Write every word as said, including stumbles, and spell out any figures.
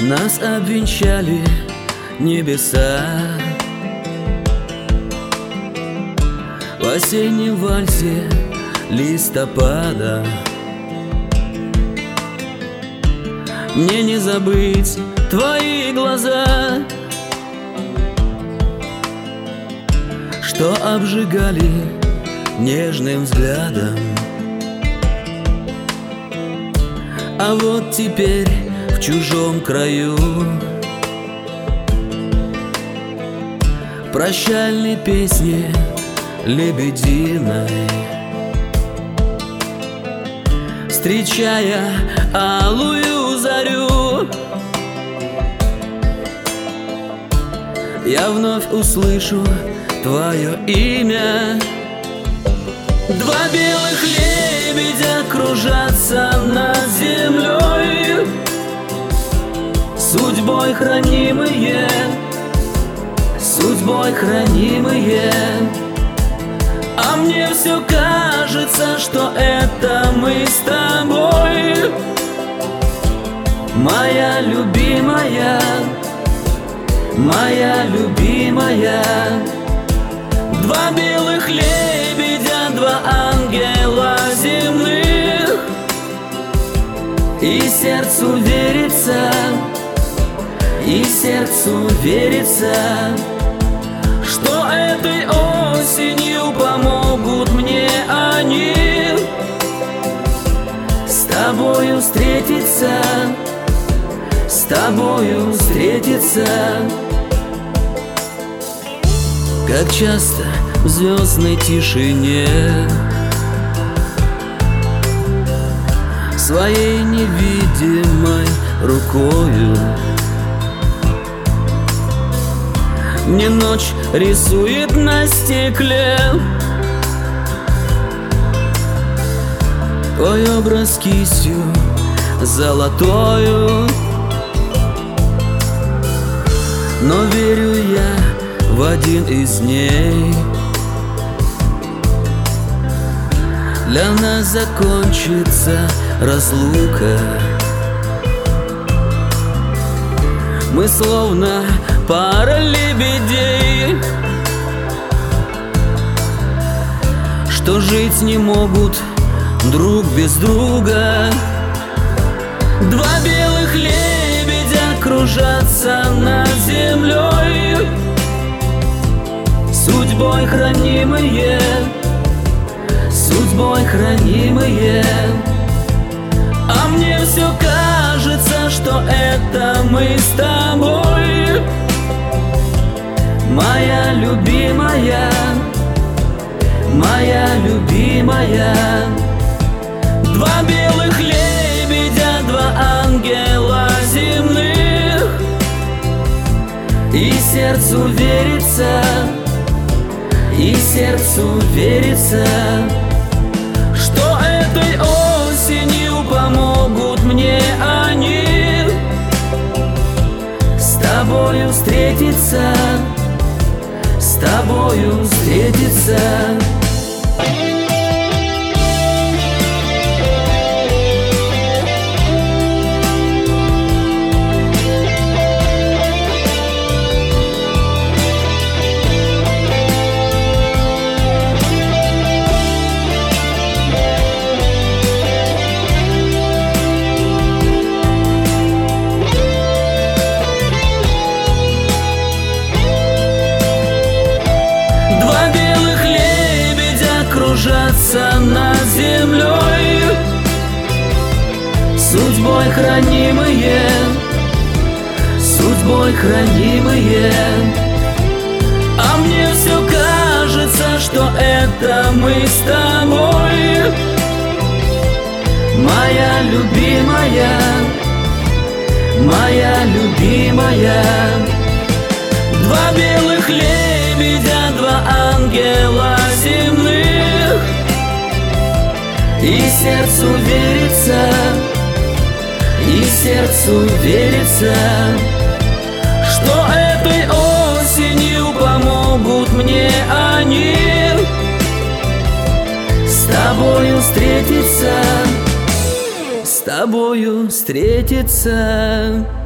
Нас обвенчали небеса в осеннем вальсе листопада. Мне не забыть твои глаза, что обжигали нежным взглядом. А вот теперь в чужом краю прощальной песни лебединой, встречая алую зарю, я вновь услышу твое имя. Два белых лебедя кружатся над землей, судьбой хранимые, судьбой хранимые. А мне все кажется, что это мы с тобой, моя любимая, моя любимая. Два белых лебедя, два ангела земных, и сердцу верится, и сердцу верится, что этой осенью помогут мне они с тобою встретиться, с тобою встретиться. Как часто в звездной тишине своей невидимой рукою мне ночь рисует на стекле твой образ кистью золотою. Но верю я в один из дней для нас закончится разлука. Мы словно пара лебедей, что жить не могут друг без друга. Два белых лебедя кружатся над землей, судьбой хранимые, судьбой хранимые. А мне все кажется, что это мы с тобой, моя любимая, моя любимая. Два белых лебедя, два ангела земных, и сердцу верится, и сердцу верится, что этой осенью помогут мне они с тобою встретиться, с тобою встретиться. Кружатся над землей, судьбой хранимые, судьбой хранимые. А мне все кажется, что это мы с тобой, моя любимая, моя любимая. Два белых лебедя, два ангела земных, и сердцу верится, и сердцу верится, что этой осенью помогут мне они с тобою встретиться, с тобою встретиться.